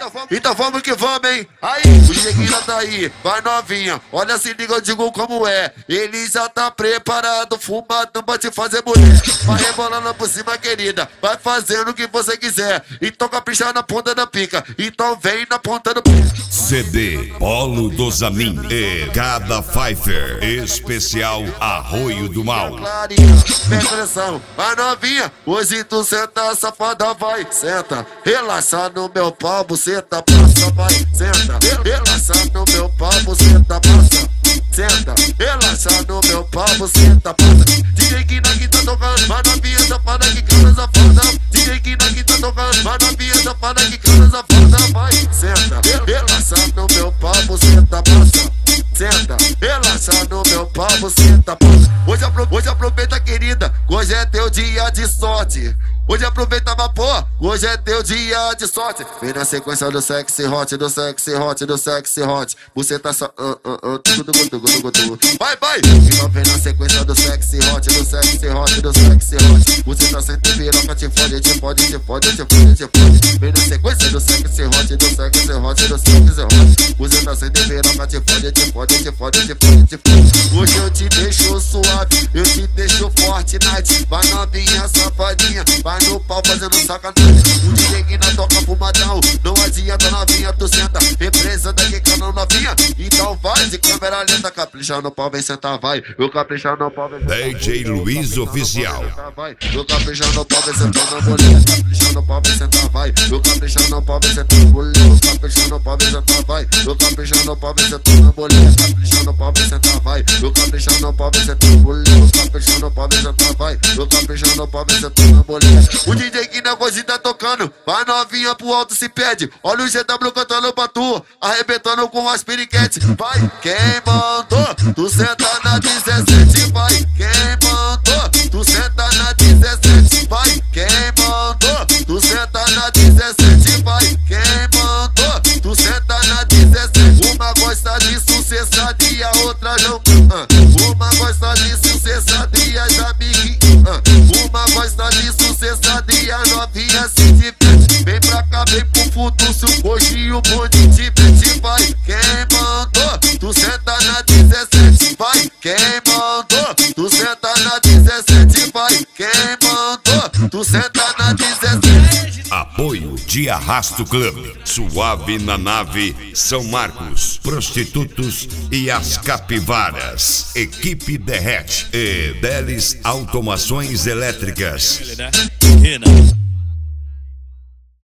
Então vamos que vamos, hein? Aí, o Jequina tá aí, vai novinha. Olha, se liga, eu digo como é. Ele já tá preparado, fumado pra te fazer mulher. Vai rebolando por cima, querida, vai fazendo o que você quiser. Então capricha na ponta da pica, então vem na ponta do pé. CD Polo dos Amin e Cada Pfeiffer, especial Arroio do Mal. Clarinha, presta atenção, vai novinha. Hoje tu senta, safada, vai, senta. Relaxa no meu pau, buceta, passa, vai, senta. Relaxa no meu pau, buceta, passa, senta. Relaxa no meu pau, buceta, passa. DJ Kina que tá tocando, vai novinha, safada, que cara safada. DJ Kina que tá tocando, vai novinha, safada, que cara safada, vai, senta. Relaxa no meu pau, buceta, passa, senta. Relaxa no meu pau, buceta, passa. Hoje aproveita, querida, hoje é teu dia de sorte. Hoje aproveita, mas pô, hoje é teu dia de sorte. Vem na sequência do sexy hot, do sexy hot, do sexy hot. Você tá só vai, vai. Então vem na sequência do sexy hot, do sexy hot, do sexy hot. Você tá sem piroca, te fode, te fode, te fode, te fode, te fode. Vem na sequência do sexy hot, do sexy hot, do sexy hot. Você tá sem piroca, te fode, te fode, te fode, te fode, te fode. Hoje eu te deixo suave, eu te deixo forte, night. Vai novinha, safadinha, vai no pau fazendo sacanagem. O DJ que não toca fumadão, não adianta novinha, tu senta. Represa daqui cano novinha, então vai de câmera lenta. Capricha no pau, vem sentar, vai. Eu capricha no pau, vem sentar. DJ Luiz Oficial. Eu capricha no pau, vem sentar na mulher. Capricha no pau, vem sentar, vai. Eu capricha no pau, vem sentar na mulher. Eu capricha no pau, vem sentar, vai. Eu capricha no pau, vem sentar na mulher. Capricha no pau, vem sentar, vai. Eu capricha no pau, vem sentar na mulher. Eu capricha no pau, vem sentar, vai. Eu capricha no pau, vem sentar na mulher. O DJ que na coisa tá tocando, vai novinha pro alto se pede. Olha o GW cantando pra tu, arrebentando com as piriquetes. Vai, quem mandou? Tu senta na 17, vai. Quem mandou? Tu senta na 17, vai. Quem mandou? Tu senta na 17, vai. Quem mandou? Tu senta na 17. Uma gosta de sucessada e a outra não. Uma gosta de sucessada e as amiguinhas. Uma gosta de sucessada e a novinha se diverte. Vem pra cá, vem pro futuro, hoje o bonde te mete. Vai, quem mandou? Tu senta na 17, vai. Quem mandou? Tu senta na 17, vai. Quem mandou? Tu senta na 17. Apoio de Arrasto Club, Suave na Nave, São Marcos, Prostitutos e as Capivaras, Equipe Derrete e Delis Automações Elétricas.